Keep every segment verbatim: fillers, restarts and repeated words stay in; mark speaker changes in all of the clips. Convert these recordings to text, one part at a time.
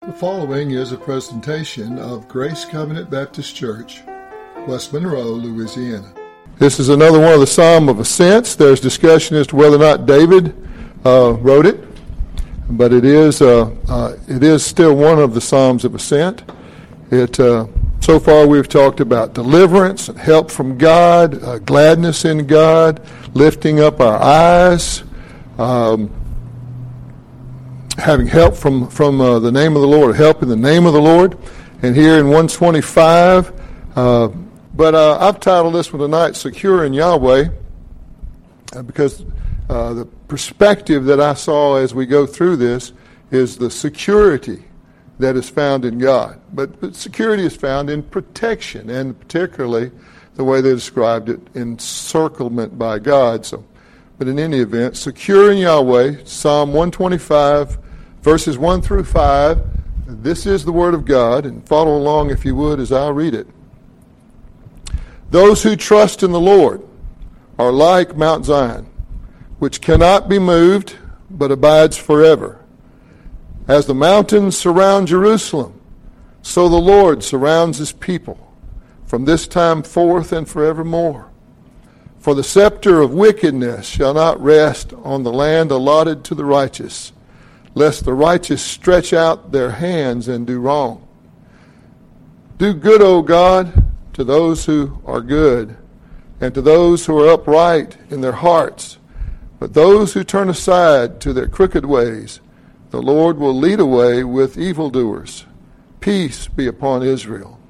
Speaker 1: The following is a presentation of Grace Covenant Baptist Church, West Monroe, Louisiana. This is another one of the Psalm of Ascents. There's discussion as to whether or not David uh, wrote it, but it is uh, uh, it is still one of the Psalms of Ascent. It uh, so far we've talked about deliverance, help from God, uh, gladness in God, lifting up our eyes, um, having help from, from uh, the name of the Lord, help in the name of the Lord. And here in one twenty-five, uh, but uh, I've titled this one tonight, Secure in Yahweh, uh, because uh, the perspective that I saw as we go through this is the security that is found in God. But, but security is found in protection, and particularly the way they described it, encirclement by God. So, but in any event, secure in Yahweh, Psalm one twenty-five, verses one through five. This is the word of God, and follow along if you would as I read it. Those who trust in the Lord are like Mount Zion, which cannot be moved, but abides forever. As the mountains surround Jerusalem, so the Lord surrounds his people, from this time forth and forevermore. For the scepter of wickedness shall not rest on the land allotted to the righteous, lest the righteous stretch out their hands and do wrong. Do good, O God, to those who are good, and to those who are upright in their hearts. But those who turn aside to their crooked ways, the Lord will lead away with evildoers. Peace be upon Israel.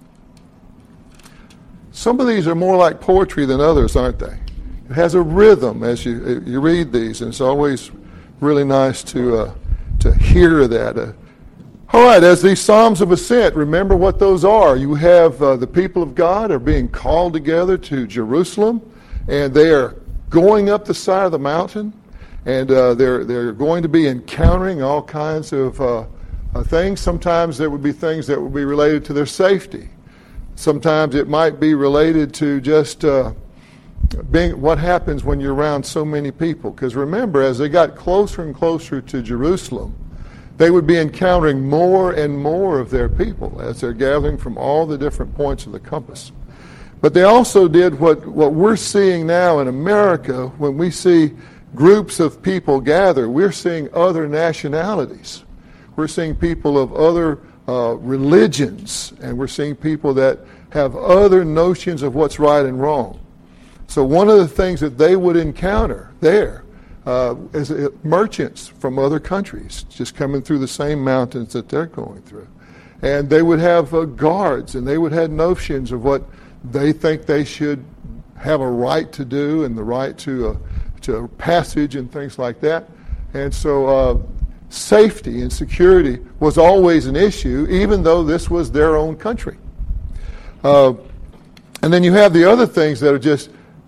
Speaker 1: Some of these are more like poetry than others, aren't they? It has a rhythm as you you read these, and it's always really nice to uh, to hear that. Uh, all right, as these Psalms of Ascent, remember what those are. You have uh, the people of God are being called together to Jerusalem, and they are going up the side of the mountain, and uh, they're they're going to be encountering all kinds of uh, uh, things. Sometimes there would be things that would be related to their safety. Sometimes it might be related to just uh, being what happens when you're around so many people. Because remember, as they got closer and closer to Jerusalem, they would be encountering more and more of their people as they're gathering from all the different points of the compass. But they also did what, what we're seeing now in America when we see groups of people gather. We're seeing other nationalities. We're seeing people of other uh, religions, and we're seeing people that have other notions of what's right and wrong. So one of the things that they would encounter there uh, is uh, merchants from other countries just coming through the same mountains that they're going through. And they would have uh, guards, and they would have notions of what they think they should have a right to do and the right to uh, to passage and things like that. And so uh, safety and security was always an issue, even though this was their own country. Uh, and then you have the other things that are just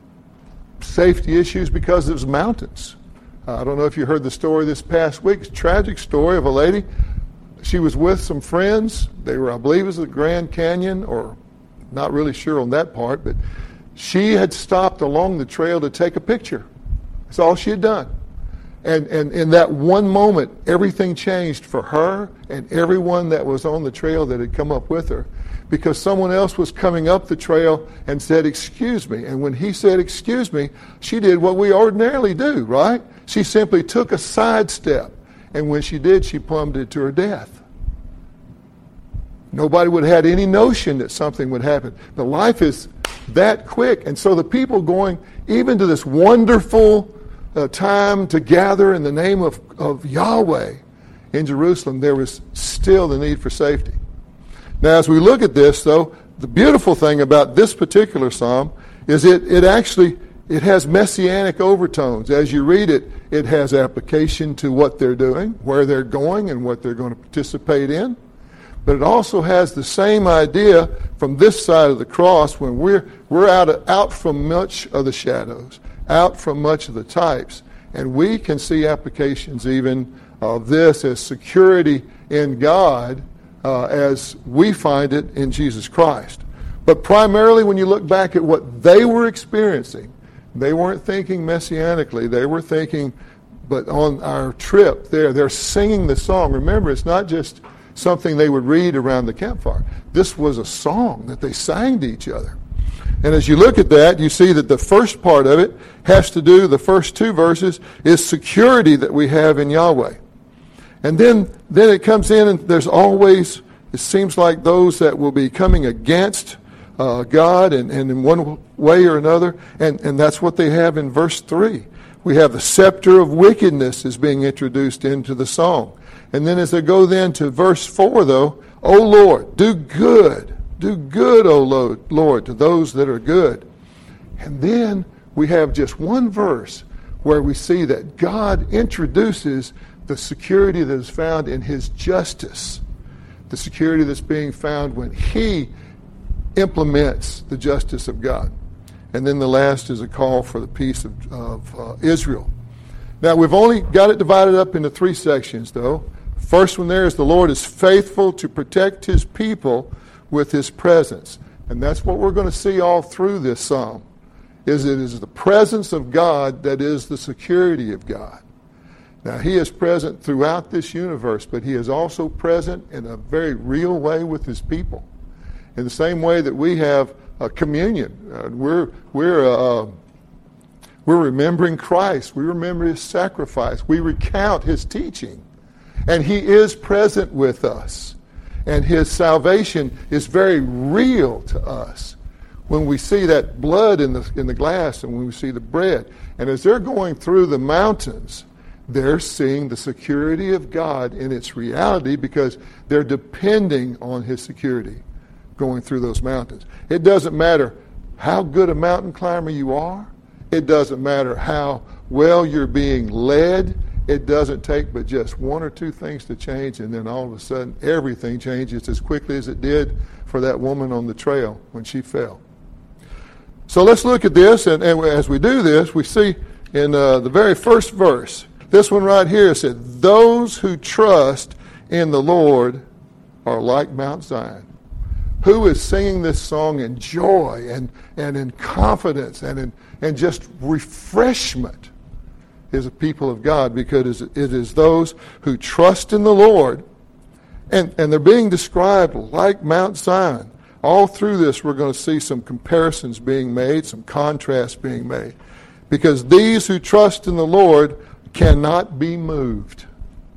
Speaker 1: safety issues because there's mountains. Uh, I don't know if you heard the story this past week. It's a tragic story of a lady. She was with some friends. They were, I believe it was the Grand Canyon, or not really sure on that part, but she had stopped along the trail to take a picture. That's all she had done. And, and in that one moment, everything changed for her and everyone that was on the trail that had come up with her, because someone else was coming up the trail and said, "Excuse me." And when he said, "Excuse me," she did what we ordinarily do, right? She simply took a sidestep. And when she did, she plummeted to her death. Nobody would have had any notion that something would happen. But life is that quick. And so the people going even to this wonderful uh, time to gather in the name of, of Yahweh in Jerusalem, there was still the need for safety. Now, as we look at this, though, the beautiful thing about this particular psalm is it, it actually it has messianic overtones. As you read it, it has application to what they're doing, where they're going, and what they're going to participate in. But it also has the same idea from this side of the cross when we're we're out of, out from much of the shadows, out from much of the types, and we can see applications even of this as security in God uh, as we find it in Jesus Christ. But primarily when you look back at what they were experiencing, they weren't thinking messianically. They were thinking, but on our trip there, they're singing the song. Remember, it's not just something they would read around the campfire. This was a song that they sang to each other. And as you look at that, you see that the first part of it has to do, the first two verses, is security that we have in Yahweh. And then, then it comes in and there's always, it seems like those that will be coming against uh, God and, and in one way or another. And, and that's what they have in verse three. We have the scepter of wickedness is being introduced into the song. And then as they go then to verse four, though, O Lord, do good. Do good, O Lord, to those that are good. And then we have just one verse where we see that God introduces the security that is found in his justice, the security that's being found when he implements the justice of God. And then the last is a call for the peace of, of uh, Israel. Now, we've only got it divided up into three sections, though. First one there is the Lord is faithful to protect his people with his presence. And that's what we're going to see all through this psalm, is it is the presence of God that is the security of God. Now, he is present throughout this universe, but he is also present in a very real way with his people. In the same way that we have a communion. Uh, we're, we're, uh, we're remembering Christ. We remember his sacrifice. We recount his teaching. And he is present with us. And his salvation is very real to us when we see that blood in the in the glass and when we see the bread. And as they're going through the mountains, they're seeing the security of God in its reality because they're depending on his security going through those mountains. It doesn't matter how good a mountain climber you are. It doesn't matter how well you're being led. It doesn't take but just one or two things to change, and then all of a sudden everything changes as quickly as it did for that woman on the trail when she fell. So let's look at this, and, and as we do this, we see in uh, the very first verse, this one right here said, those who trust in the Lord are like Mount Zion. Who is singing this song in joy and, and in confidence and in and just refreshment is a people of God, because it is those who trust in the Lord, and, and they're being described like Mount Zion. All through this, we're going to see some comparisons being made, some contrasts being made, because these who trust in the Lord cannot be moved.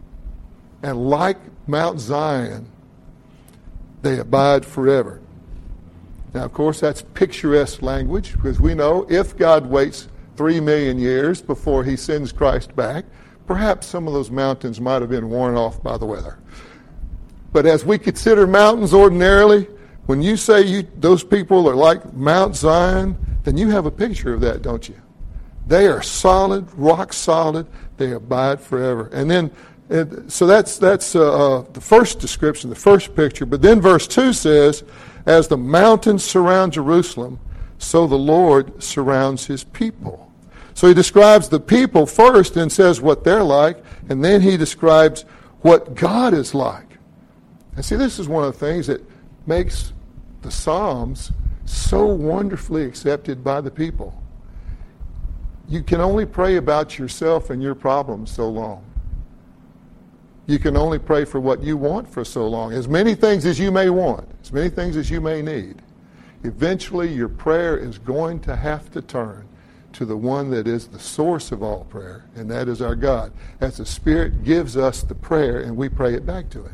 Speaker 1: And like Mount Zion, they abide forever. Now, of course, that's picturesque language, because we know if God waits three million years before he sends Christ back, perhaps some of those mountains might have been worn off by the weather. But as we consider mountains ordinarily, when you say you, those people are like Mount Zion, then you have a picture of that, don't you? They are solid, rock solid. They abide forever. And then, and so that's that's uh, uh, the first description, the first picture. But then verse two says, as the mountains surround Jerusalem, so the Lord surrounds his people. So he describes the people first and says what they're like, and then he describes what God is like. And see, this is one of the things that makes the Psalms so wonderfully accepted by the people. You can only pray about yourself and your problems so long. You can only pray for what you want for so long. As many things as you may want, as many things as you may need. Eventually, your prayer is going to have to turn to the one that is the source of all prayer, and that is our God. As the Spirit gives us the prayer, and we pray it back to it.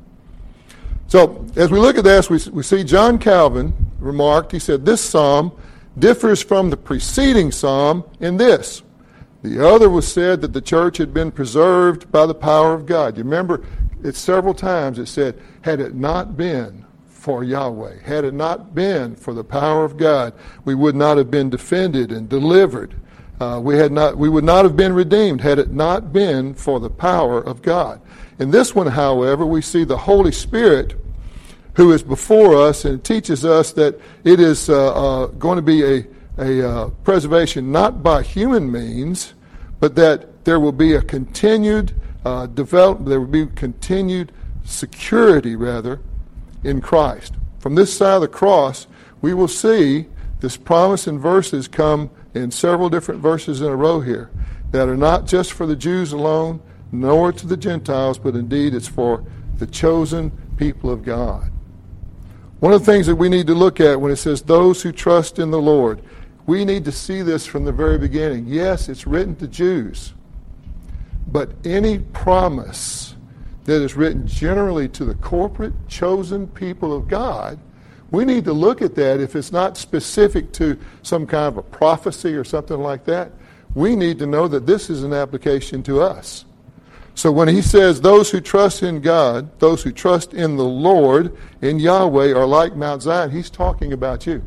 Speaker 1: So, as we look at this, we, we see John Calvin remarked, he said, this psalm differs from the preceding psalm in this. The other was said that the church had been preserved by the power of God. You remember, it several times it said, had it not been for Yahweh, had it not been for the power of God, we would not have been defended and delivered. Uh, we had not, we would not have been redeemed had it not been for the power of God. In this one, however, we see the Holy Spirit who is before us, and it teaches us that it is uh, uh, going to be a, a uh, preservation not by human means, but that there will be a continued uh, development, there will be continued security, rather, in Christ. From this side of the cross, we will see this promise in verses come in several different verses in a row here that are not just for the Jews alone, nor to the Gentiles, but indeed it's for the chosen people of God. One of the things that we need to look at when it says those who trust in the Lord, we need to see this from the very beginning. Yes, it's written to Jews, but any promise that is written generally to the corporate chosen people of God, we need to look at that. If it's not specific to some kind of a prophecy or something like that, we need to know that this is an application to us. So when he says those who trust in God, those who trust in the Lord, in Yahweh, are like Mount Zion, he's talking about you.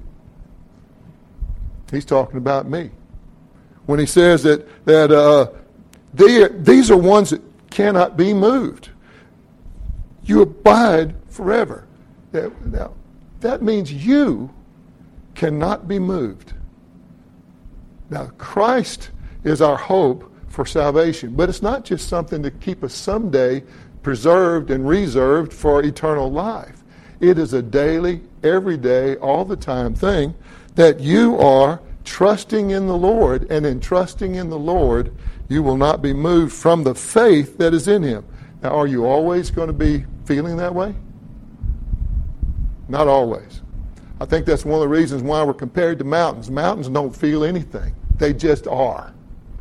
Speaker 1: He's talking about me. When he says that, that uh, they, these are ones that cannot be moved. You abide forever. Now, that means you cannot be moved. Now, Christ is our hope for salvation, but it's not just something to keep us someday preserved and reserved for eternal life. It is a daily, everyday, all the time thing that you are trusting in the Lord, and in trusting in the Lord, you will not be moved from the faith that is in him. Now, are you always going to be feeling that way? Not always. I think that's one of the reasons why we're compared to mountains. Mountains don't feel anything. They just are.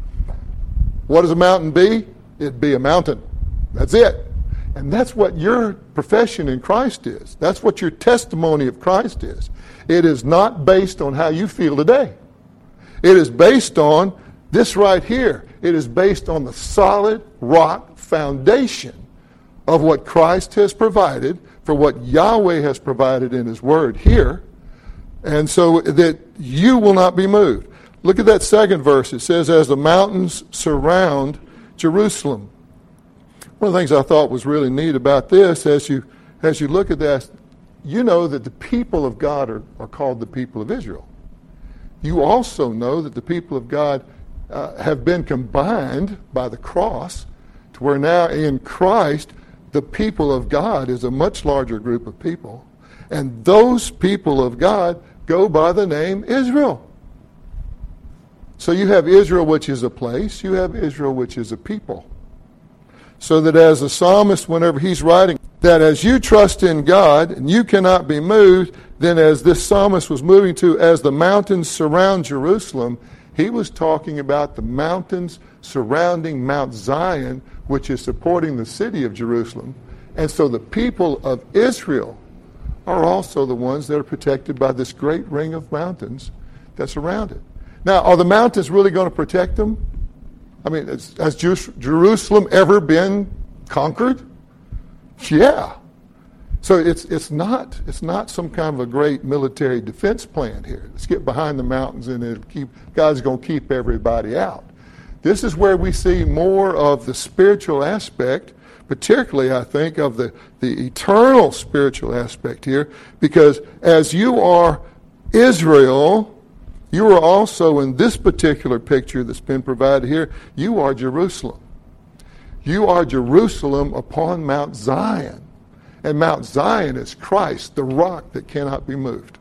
Speaker 1: What does a mountain be? It'd be a mountain. That's it. And that's what your profession in Christ is. That's what your testimony of Christ is. It is not based on how you feel today. It is based on this right here. It is based on the solid rock foundation of what Christ has provided, for what Yahweh has provided in his word here, and so that you will not be moved. Look at that second verse. It says, as the mountains surround Jerusalem. One of the things I thought was really neat about this, as you as you look at that, you know that the people of God are, are called the people of Israel. You also know that the people of God uh, have been combined by the cross to where now in Christ, the people of God is a much larger group of people. And those people of God go by the name Israel. So you have Israel, which is a place. You have Israel, which is a people. So that as the psalmist, whenever he's writing, that as you trust in God and you cannot be moved, then as this psalmist was moving to, as the mountains surround Jerusalem, he was talking about the mountains surrounding Mount Zion, which is supporting the city of Jerusalem. And so the people of Israel are also the ones that are protected by this great ring of mountains that surround it. Now, are the mountains really going to protect them? I mean, has, has Jerusalem ever been conquered? Yeah. So it's it's not it's not some kind of a great military defense plan here. Let's get behind the mountains and it'll keep God's going to keep everybody out. This is where we see more of the spiritual aspect, particularly, I think, of the, the eternal spiritual aspect here, because as you are Israel, you are also, in this particular picture that's been provided here, you are Jerusalem. You are Jerusalem upon Mount Zion. And Mount Zion is Christ, the rock that cannot be moved.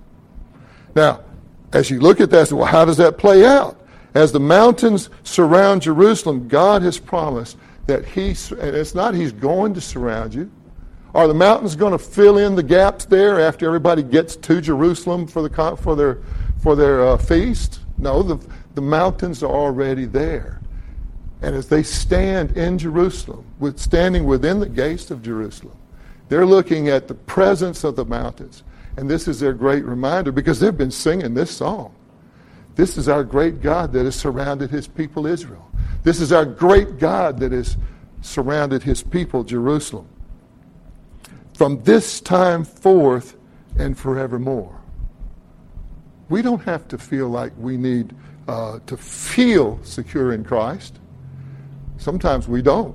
Speaker 1: Now, as you look at that, well, how does that play out? As the mountains surround Jerusalem, God has promised that he, and it's not he's going to surround you. Are the mountains going to fill in the gaps there after everybody gets to Jerusalem for the for their for their uh, feast? No, the the mountains are already there, and as they stand in Jerusalem, with standing within the gates of Jerusalem, they're looking at the presence of the mountains, and this is their great reminder because they've been singing this song. This is our great God that has surrounded his people Israel. This is our great God that has surrounded his people Jerusalem. From this time forth and forevermore. We don't have to feel like we need uh, to feel secure in Christ. Sometimes we don't.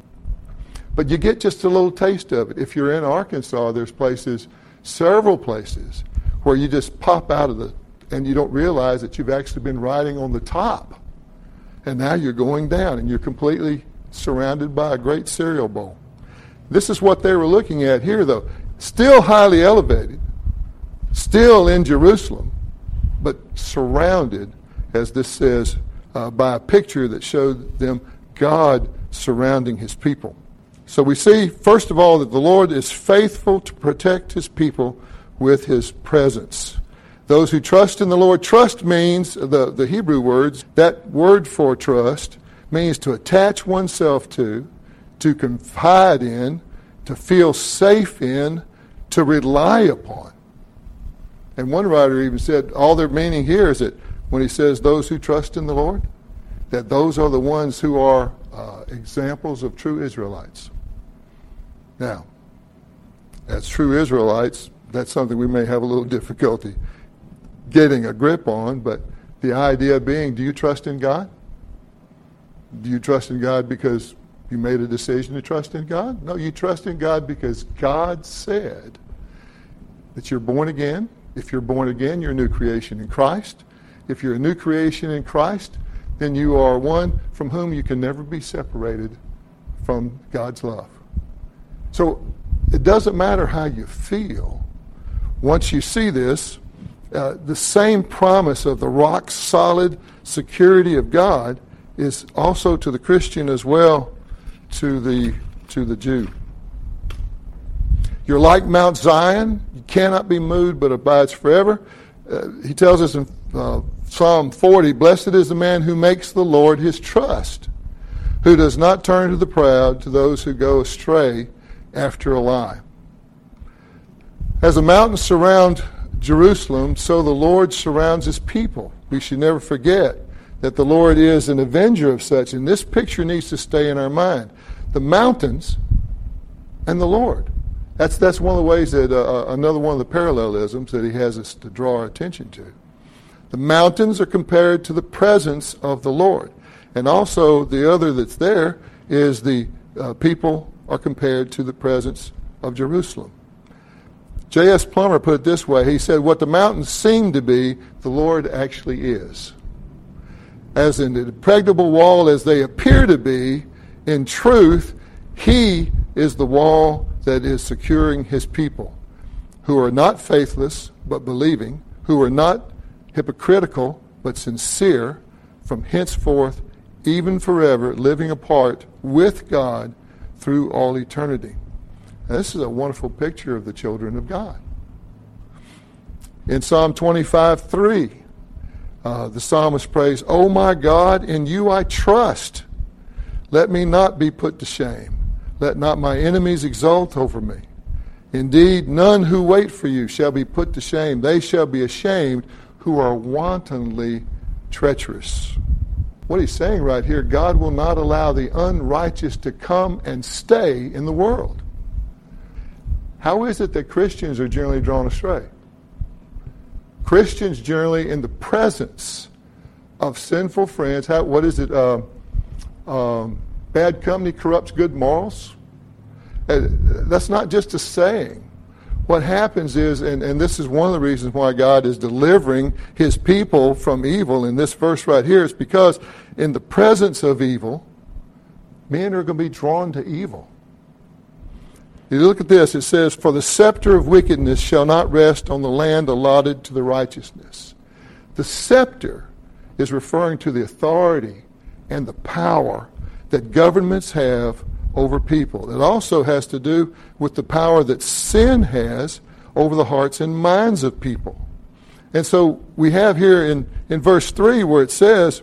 Speaker 1: But you get just a little taste of it. If you're in Arkansas, there's places, several places, where you just pop out of the, and you don't realize that you've actually been riding on the top. And now you're going down, and you're completely surrounded by a great cereal bowl. This is what they were looking at here, though. Still highly elevated, still in Jerusalem, but surrounded, as this says, uh, by a picture that showed them God surrounding his people. So we see, first of all, that the Lord is faithful to protect his people with his presence. Those who trust in the Lord, trust means, the, the Hebrew words, that word for trust means to attach oneself to, to confide in, to feel safe in, to rely upon. And one writer even said, all their meaning here is that when he says those who trust in the Lord, that those are the ones who are uh, examples of true Israelites. Now, as true Israelites, that's something we may have a little difficulty getting a grip on, but the idea being, do you trust in God? Do you trust in God because you made a decision to trust in God? No, you trust in God because God said that you're born again. If you're born again, you're a new creation in Christ. If you're a new creation in Christ, then you are one from whom you can never be separated from God's love. So it doesn't matter how you feel. Once you see this, uh, the same promise of the rock-solid security of God is also to the Christian as well to the to the Jew. You're like Mount Zion. You cannot be moved, but abides forever. Uh, he tells us in uh, Psalm forty, blessed is the man who makes the Lord his trust, who does not turn to the proud, to those who go astray after a lie. As the mountains surround Jerusalem, so the Lord surrounds his people. We should never forget that the Lord is an avenger of such, and this picture needs to stay in our mind. The mountains and the Lord. That's that's one of the ways that uh, another one of the parallelisms that he has us to draw our attention to. The mountains are compared to the presence of the Lord, and also the other that's there is the uh, people are compared to the presence of Jerusalem. J S Plummer put it this way. He said, what the mountains seem to be, the Lord actually is. As an impregnable wall as they appear to be, in truth, he is the wall that is securing his people, who are not faithless but believing, who are not hypocritical but sincere, from henceforth, even forever, living apart with God through all eternity. Now, this is a wonderful picture of the children of God. In Psalm twenty-five three, uh, the psalmist prays, O my God, in you I trust. Let me not be put to shame. Let not my enemies exult over me. Indeed, none who wait for you shall be put to shame. They shall be ashamed who are wantonly treacherous. What he's saying right here, God will not allow the unrighteous to come and stay in the world. How is it that Christians are generally drawn astray? Christians generally in the presence of sinful friends, how, what is it? Uh, um, bad company corrupts good morals. Uh, that's not just a saying. What happens is, and, and this is one of the reasons why God is delivering his people from evil in this verse right here, is because in the presence of evil, men are going to be drawn to evil. You look at this, it says, for the scepter of wickedness shall not rest on the land allotted to the righteousness. The scepter is referring to the authority and the power that governments have over people. It also has to do with the power that sin has over the hearts and minds of people. And so we have here in, in verse three where it says,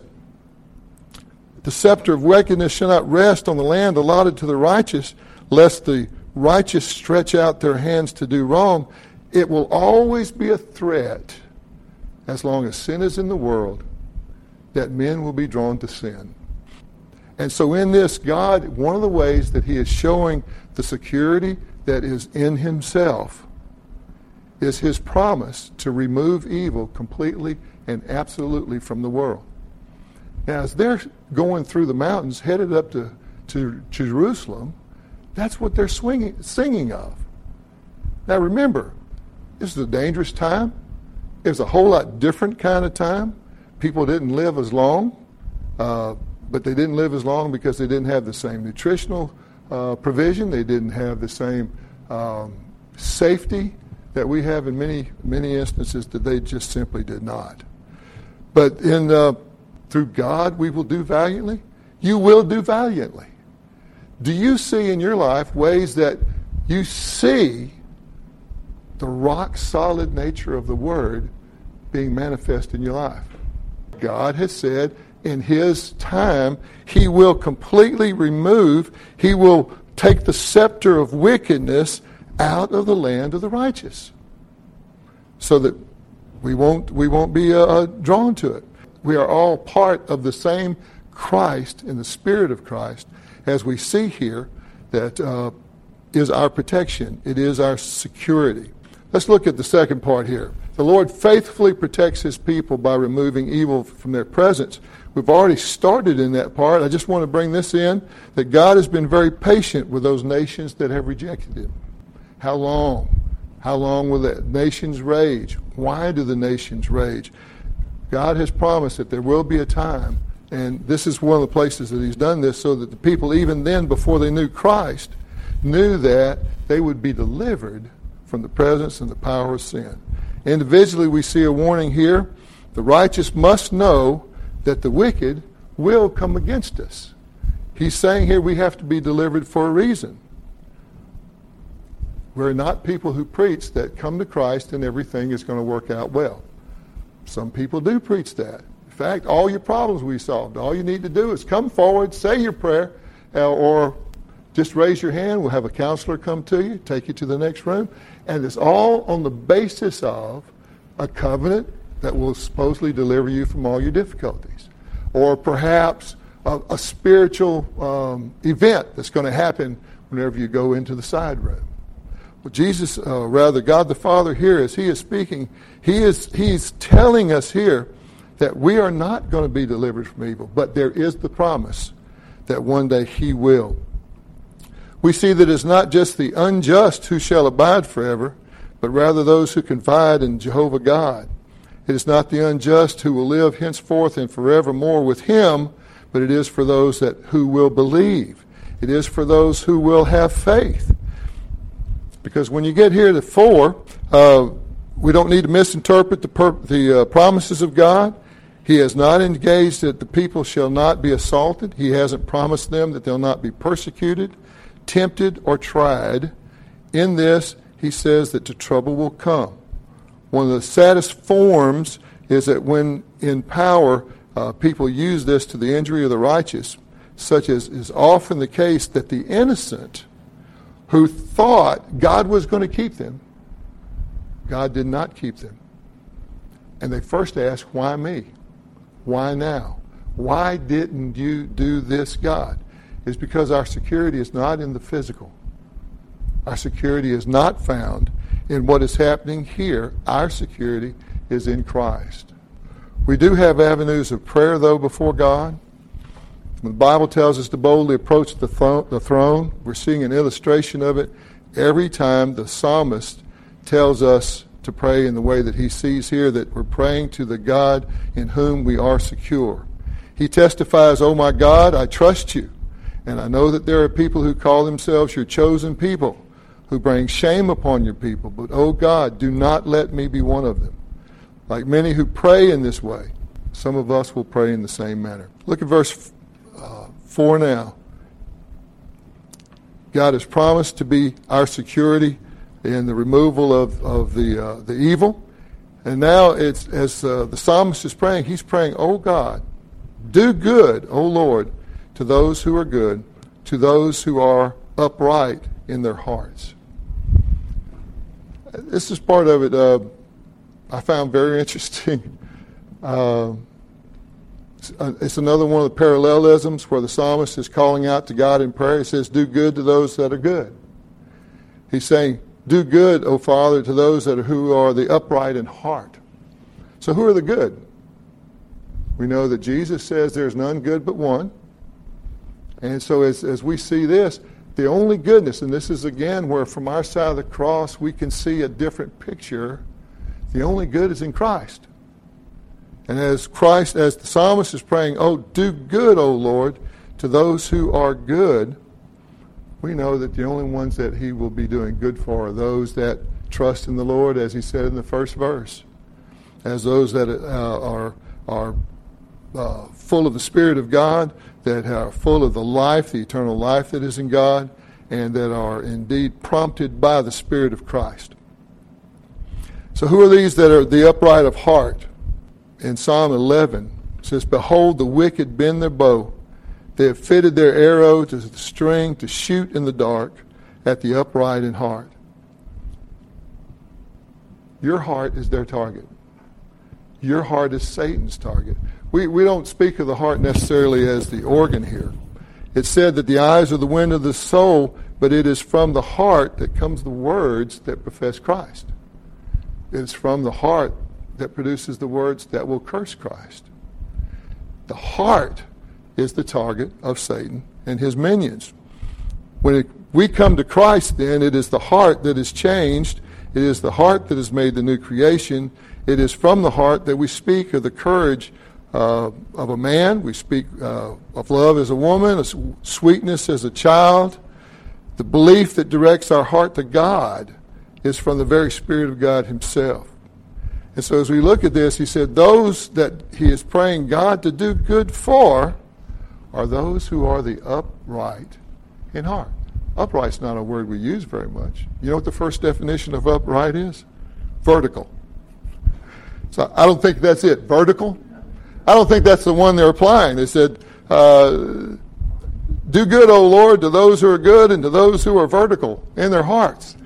Speaker 1: the scepter of wickedness shall not rest on the land allotted to the righteous, lest the righteous stretch out their hands to do wrong. It will always be a threat, as long as sin is in the world, that men will be drawn to sin. And so in this, God, one of the ways that he is showing the security that is in himself is his promise to remove evil completely and absolutely from the world. Now, as they're going through the mountains, headed up to, to Jerusalem, that's what they're swinging, singing of. Now remember, this is a dangerous time. It was a whole lot different kind of time. People didn't live as long, uh, but they didn't live as long because they didn't have the same nutritional uh, provision. They didn't have the same um, safety that we have in many, many instances that they just simply did not. But in uh, through God we will do valiantly. You will do valiantly. Do you see in your life ways that you see the rock-solid nature of the Word being manifest in your life? God has said in His time, He will completely remove, He will take the scepter of wickedness out of the land of the righteous, so that we won't we won't be uh, drawn to it. We are all part of the same Christ, in the Spirit of Christ, as we see here, that uh, is our protection. It is our security. Let's look at the second part here. The Lord faithfully protects His people by removing evil from their presence. We've already started in that part. I just want to bring this in, that God has been very patient with those nations that have rejected Him. How long? How long will the nations rage? Why do the nations rage? God has promised that there will be a time, and this is one of the places that He's done this, so that the people, even then, before they knew Christ, knew that they would be delivered from the presence and the power of sin. Individually, we see a warning here. The righteous must know that the wicked will come against us. He's saying here we have to be delivered for a reason. We're not people who preach that come to Christ and everything is going to work out well. Some people do preach that. In fact, all your problems we solved. All you need to do is come forward, say your prayer, uh, or just raise your hand. We'll have a counselor come to you, take you to the next room. And it's all on the basis of a covenant that will supposedly deliver you from all your difficulties. Or perhaps a, a spiritual um, event that's going to happen whenever you go into the side room. Well, Jesus, uh, rather, God the Father here, as He is speaking, He is He's telling us here that we are not going to be delivered from evil, but there is the promise that one day He will. We see that it's not just the unjust who shall abide forever, but rather those who confide in Jehovah God. It is not the unjust who will live henceforth and forevermore with Him, but it is for those that who will believe. It is for those who will have faith. Because when you get here to four, uh, we don't need to misinterpret the, per- the uh, promises of God. He has not engaged that the people shall not be assaulted. He hasn't promised them that they'll not be persecuted, tempted, or tried. In this, He says that the trouble will come. One of the saddest forms is that when in power, uh, people use this to the injury of the righteous, such as is often the case that the innocent who thought God was going to keep them, God did not keep them. And they first ask, why me? Why now? Why didn't you do this, God? It's because our security is not in the physical. Our security is not found in what is happening here. Our security is in Christ. We do have avenues of prayer, though, before God. When the Bible tells us to boldly approach the, th- the throne, we're seeing an illustration of it every time the psalmist tells us to pray in the way that he sees here, that we're praying to the God in whom we are secure. He testifies, "Oh my God, I trust you. And I know that there are people who call themselves your chosen people, who bring shame upon your people. But, oh God, do not let me be one of them." Like many who pray in this way, some of us will pray in the same manner. Look at verse uh, four now. God has promised to be our security in the removal of, of the uh, the evil. And now, it's as uh, the psalmist is praying, he's praying, "Oh God, do good, O Lord, to those who are good, to those who are upright in their hearts." This is part of it uh, I found very interesting. Uh, it's another one of the parallelisms where the psalmist is calling out to God in prayer. He says, "Do good to those that are good." He's saying, "Do good, O Father, to those that are, who are the upright in heart." So who are the good? We know that Jesus says there's none good but one. And so as, as we see this, the only goodness, and this is again where from our side of the cross we can see a different picture, the only good is in Christ. And as Christ, as the psalmist is praying, "Oh, do good, O Lord, to those who are good," we know that the only ones that he will be doing good for are those that trust in the Lord, as he said in the first verse, as those that uh, are are uh, full of the Spirit of God, that are full of the life, the eternal life that is in God, and that are indeed prompted by the Spirit of Christ. So who are these that are the upright of heart? In Psalm eleven, it says, "Behold, the wicked bend their bow. They have fitted their arrow to the string to shoot in the dark at the upright in heart." Your heart is their target. Your heart is Satan's target. We, we don't speak of the heart necessarily as the organ here. It's said that the eyes are the window of the soul, but it is from the heart that comes the words that profess Christ. It is from the heart that produces the words that will curse Christ. The heart is the target of Satan and his minions. When it, we come to Christ, then, it is the heart that is changed. It is the heart that is made the new creation. It is from the heart that we speak of the courage uh, of a man. We speak uh, of love as a woman, of sweetness as a child. The belief that directs our heart to God is from the very Spirit of God himself. And so as we look at this, he said, those that he is praying God to do good for are those who are the upright in heart. Upright's not a word we use very much. You know what the first definition of upright is? Vertical. So I don't think that's it. Vertical? I don't think that's the one they're applying. They said, uh, do good, O Lord, to those who are good and to those who are vertical in their hearts.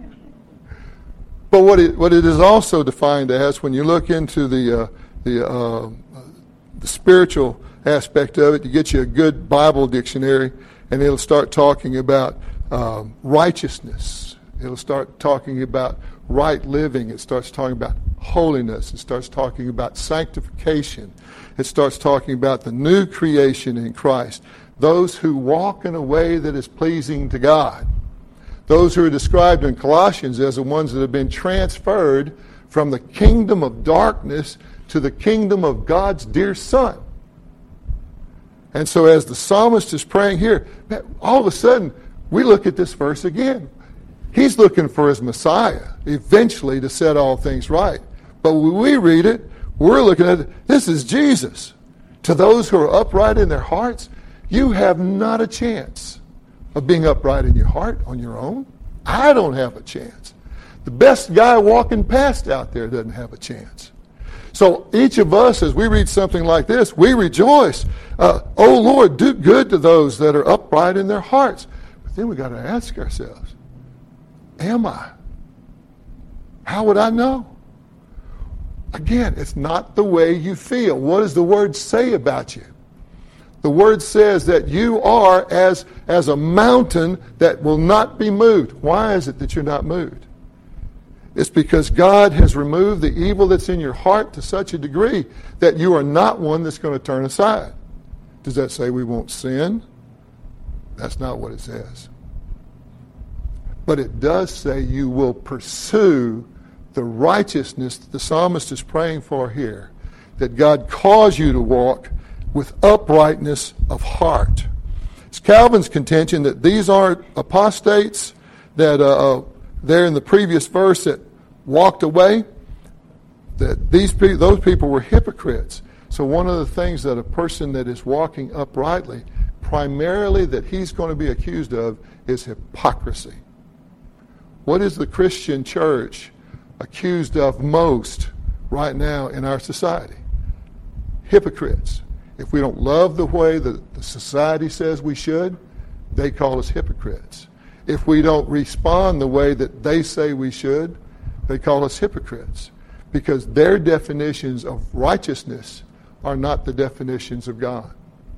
Speaker 1: But what it, what it is also defined as, when you look into the uh, the, uh, the spiritual aspect of it, you get you a good Bible dictionary, and it'll start talking about um, righteousness. It'll start talking about right living. It starts talking about holiness. It starts talking about sanctification. It starts talking about the new creation in Christ. Those who walk in a way that is pleasing to God. Those who are described in Colossians as the ones that have been transferred from the kingdom of darkness to the kingdom of God's dear Son. And so as the psalmist is praying here, all of a sudden, we look at this verse again. He's looking for his Messiah, eventually, to set all things right. But when we read it, we're looking at it, this is Jesus. To those who are upright in their hearts, you have not a chance of being upright in your heart on your own. I don't have a chance. The best guy walking past out there doesn't have a chance. So each of us, as we read something like this, we rejoice. Uh, oh Lord, do good to those that are upright in their hearts. But then we got to ask ourselves, am I? How would I know? Again, it's not the way you feel. What does the Word say about you? The Word says that you are as, as a mountain that will not be moved. Why is it that you're not moved? It's because God has removed the evil that's in your heart to such a degree that you are not one that's going to turn aside. Does that say we won't sin? That's not what it says. But it does say you will pursue the righteousness that the psalmist is praying for here, that God calls you to walk with uprightness of heart. It's Calvin's contention that these aren't apostates, that uh, there in the previous verse that walked away, that these pe- those people were hypocrites. So one of the things that a person that is walking uprightly, primarily that he's going to be accused of, is hypocrisy. What is the Christian church accused of most right now in our society? Hypocrites. If we don't love the way that the society says we should, they call us hypocrites. If we don't respond the way that they say we should, they call us hypocrites. Because their definitions of righteousness are not the definitions of God.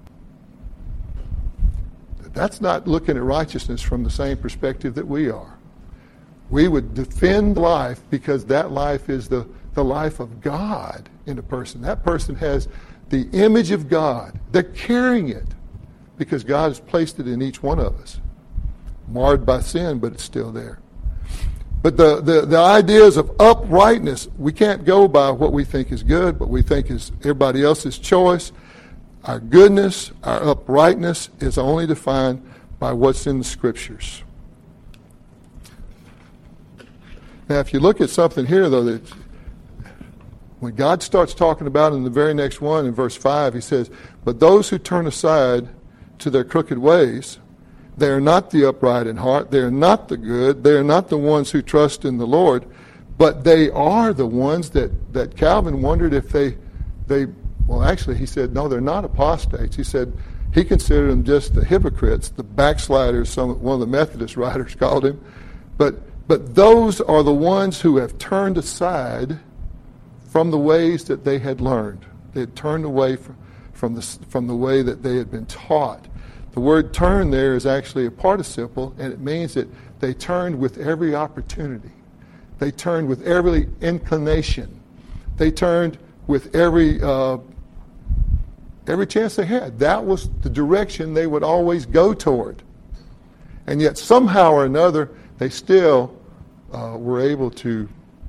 Speaker 1: That's not looking at righteousness from the same perspective that we are. We would defend life because that life is the, the life of God in a person. That person has the image of God. They're carrying it because God has placed it in each one of us. Marred by sin, but it's still there. But the, the, the ideas of uprightness, we can't go by what we think is good, what we think is everybody else's choice. Our goodness, our uprightness is only defined by what's in the Scriptures. Now, if you look at something here, though, that when God starts talking about in the very next one, in verse five, he says, but those who turn aside to their crooked ways, they are not the upright in heart, they are not the good, they are not the ones who trust in the Lord, but they are the ones that, that Calvin wondered if they, they, well actually he said, no, they're not apostates. He said, he considered them just the hypocrites, the backsliders, some, one of the Methodist writers called him. But, but those are the ones who have turned aside from the ways that they had learned. They had turned away from, from, the, from the way that they had been taught. The word turn there is actually a participle, and it means that they turned with every opportunity. They turned with every inclination. They turned with every uh, every chance they had. That was the direction they would always go toward. And yet somehow or another, they still uh, were able to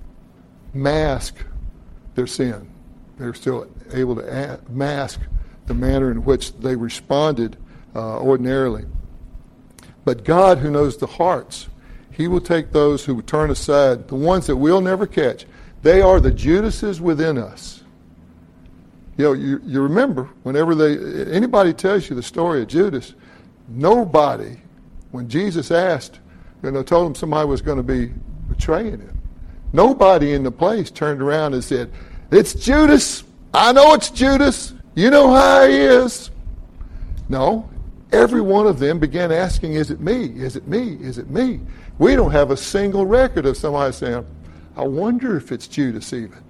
Speaker 1: mask their sin. They were still able to a- mask the manner in which they responded uh, ordinarily. But God, who knows the hearts, he will take those who turn aside, the ones that we'll never catch. They are the Judases within us. You know, you, you remember, whenever they anybody tells you the story of Judas, nobody, when Jesus asked, you know, told him somebody was going to be betraying him, nobody in the place turned around and said, it's Judas. I know it's Judas. You know how he is. No, every one of them began asking, is it me? Is it me? Is it me? We don't have a single record of somebody saying, I wonder if it's Judas even.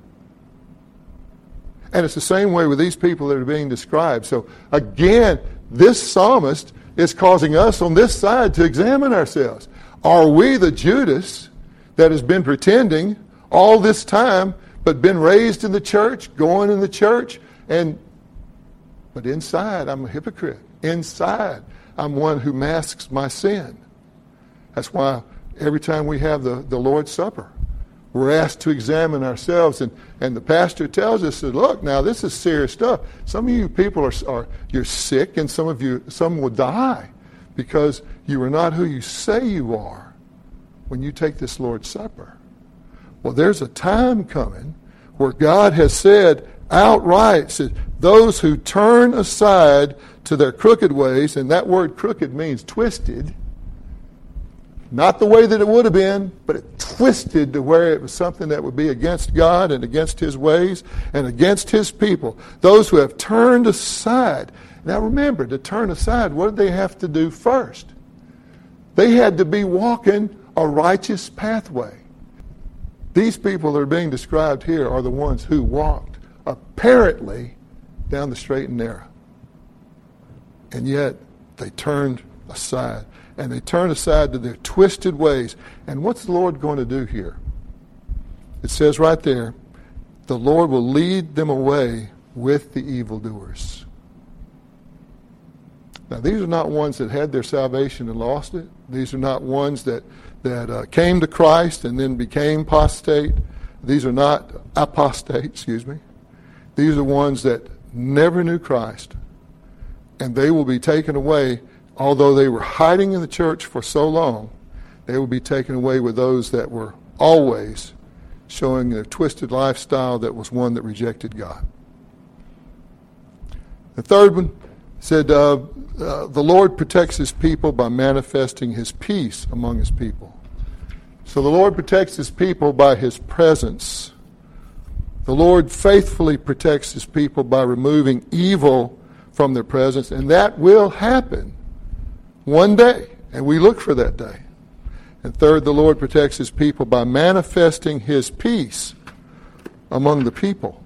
Speaker 1: And it's the same way with these people that are being described. So again, this psalmist is causing us on this side to examine ourselves. Are we the Judas that has been pretending all this time, but been raised in the church, going in the church, and but inside I'm a hypocrite. Inside I'm one who masks my sin. That's why every time we have the, the Lord's Supper, we're asked to examine ourselves, and, and the pastor tells us that, look, now this is serious stuff. Some of you people are, are you're sick, and some of you, some will die because you are not who you say you are when you take this Lord's Supper. Well, there's a time coming where God has said outright, said, those who turn aside to their crooked ways, and that word crooked means twisted, not the way that it would have been, but it twisted to where it was something that would be against God and against his ways and against his people. Those who have turned aside. Now remember, to turn aside, what did they have to do first? They had to be walking a righteous pathway. These people that are being described here are the ones who walked apparently down the straight and narrow. And yet they turned aside. And they turn aside to their twisted ways. And what's the Lord going to do here? It says right there, the Lord will lead them away with the evildoers. Now, these are not ones that had their salvation and lost it. These are not ones that, that uh, came to Christ and then became apostate. These are not apostate, excuse me. These are ones that never knew Christ. And they will be taken away. Although they were hiding in the church for so long, they will be taken away with those that were always showing a twisted lifestyle that was one that rejected God. The third one said, uh, uh, the Lord protects his people by manifesting his peace among his people. So the Lord protects his people by his presence. The Lord faithfully protects his people by removing evil from their presence, and that will happen one day, and we look for that day. And third, the Lord protects his people by manifesting his peace among the people.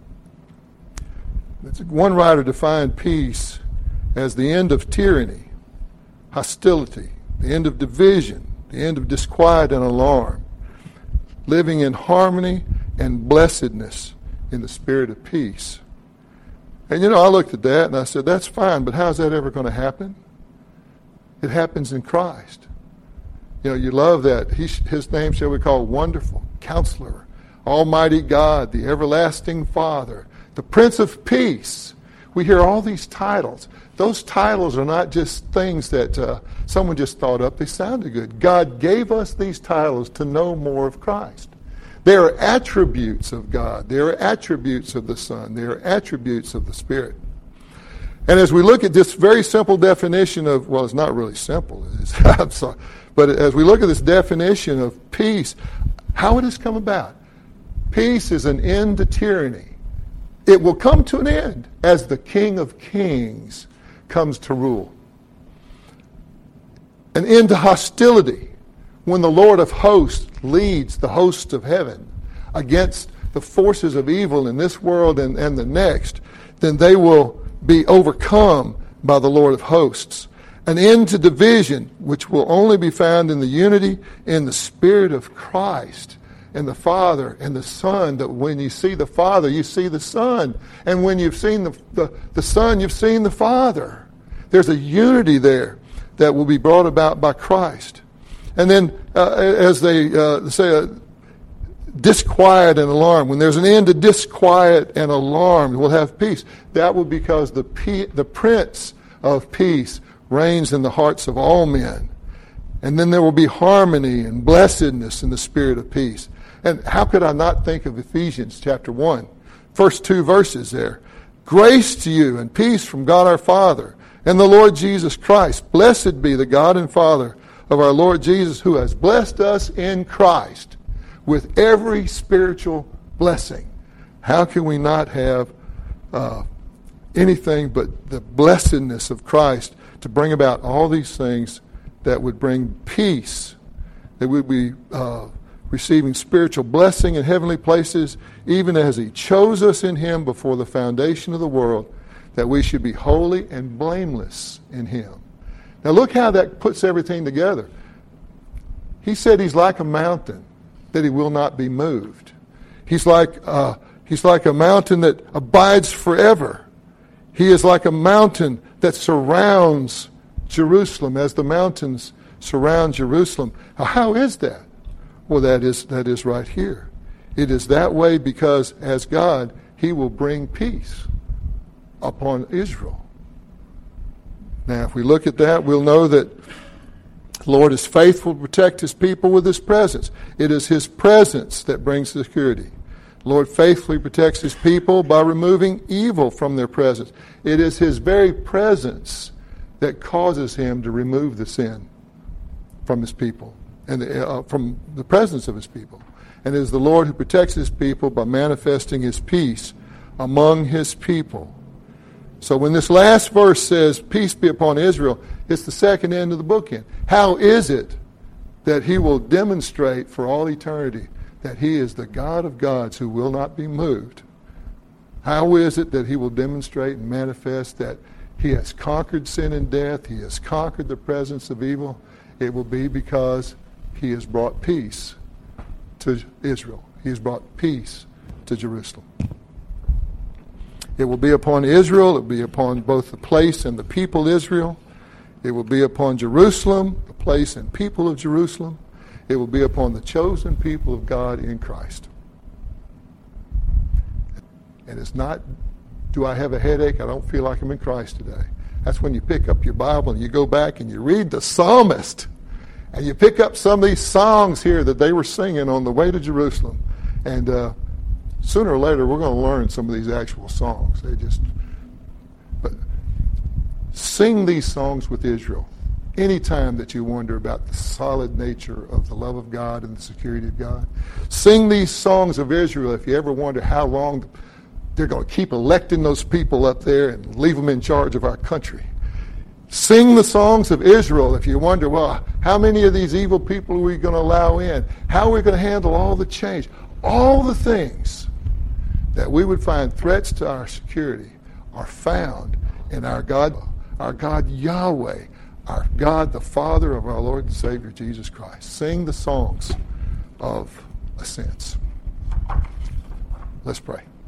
Speaker 1: One writer defined peace as the end of tyranny, hostility, the end of division, the end of disquiet and alarm, living in harmony and blessedness in the spirit of peace. And you know, I looked at that and I said, that's fine, but how's that ever going to happen? It happens in Christ. You know, you love that. He, his name shall be called Wonderful, Counselor, Almighty God, the Everlasting Father, the Prince of Peace. We hear all these titles. Those titles are not just things that uh, someone just thought up. They sounded good. God gave us these titles to know more of Christ. They are attributes of God. They are attributes of the Son. They are attributes of the Spirit. And as we look at this very simple definition of, well, it's not really simple, it's, I'm sorry, but as we look at this definition of peace, how it has come about. Peace is an end to tyranny. It will come to an end as the King of Kings comes to rule. An end to hostility when the Lord of hosts leads the hosts of heaven against the forces of evil in this world and, and the next, then they will be overcome by the Lord of hosts. An end to division, which will only be found in the unity in the Spirit of Christ and the Father and the Son. That when you see the Father, you see the Son. And when you've seen the, the, the Son, you've seen the Father. There's a unity there that will be brought about by Christ. And then uh, as they uh, say, uh, disquiet and alarm. When there's an end to disquiet and alarm, we'll have peace. That will be because the, pe- the Prince of Peace reigns in the hearts of all men. And then there will be harmony and blessedness in the spirit of peace. And how could I not think of Ephesians chapter one? First two verses there. Grace to you and peace from God our Father and the Lord Jesus Christ. Blessed be the God and Father of our Lord Jesus, who has blessed us in Christ with every spiritual blessing. How can we not have uh, anything but the blessedness of Christ to bring about all these things that would bring peace, that we'd be uh, receiving spiritual blessing in heavenly places, even as he chose us in him before the foundation of the world, that we should be holy and blameless in him. Now look how that puts everything together. He said he's like a mountain, that he will not be moved. He's like, uh, he's like a mountain that abides forever. He is like a mountain that surrounds Jerusalem, as the mountains surround Jerusalem. Now, how is that? Well, that is that is right here. It is that way because as God, he will bring peace upon Israel. Now, if we look at that, we'll know that the Lord is faithful to protect his people with his presence. It is his presence that brings security. The Lord faithfully protects his people by removing evil from their presence. It is his very presence that causes him to remove the sin from his people and uh, from the presence of his people. And it is the Lord who protects his people by manifesting his peace among his people. So when this last verse says, peace be upon Israel, it's the second end of the bookend. How is it that he will demonstrate for all eternity that he is the God of gods who will not be moved? How is it that he will demonstrate and manifest that he has conquered sin and death, he has conquered the presence of evil? It will be because he has brought peace to Israel. He has brought peace to Jerusalem. It will be upon Israel. It will be upon both the place and the people Israel. It will be upon Jerusalem, the place and people of Jerusalem. It will be upon the chosen people of God in Christ. And it's not, do I have a headache? I don't feel like I'm in Christ today. That's when you pick up your Bible and you go back and you read the psalmist. And you pick up some of these songs here that they were singing on the way to Jerusalem. And uh, sooner or later, we're going to learn some of these actual songs. They just, but sing these songs with Israel. Anytime that you wonder about the solid nature of the love of God and the security of God, sing these songs of Israel if you ever wonder how long they're going to keep electing those people up there and leave them in charge of our country. Sing the songs of Israel if you wonder, well, how many of these evil people are we going to allow in? How are we going to handle all the change? All the things that we would find threats to our security are found in our God, our God Yahweh, our God the Father of our Lord and Savior Jesus Christ. Sing the songs of ascents. Let's pray.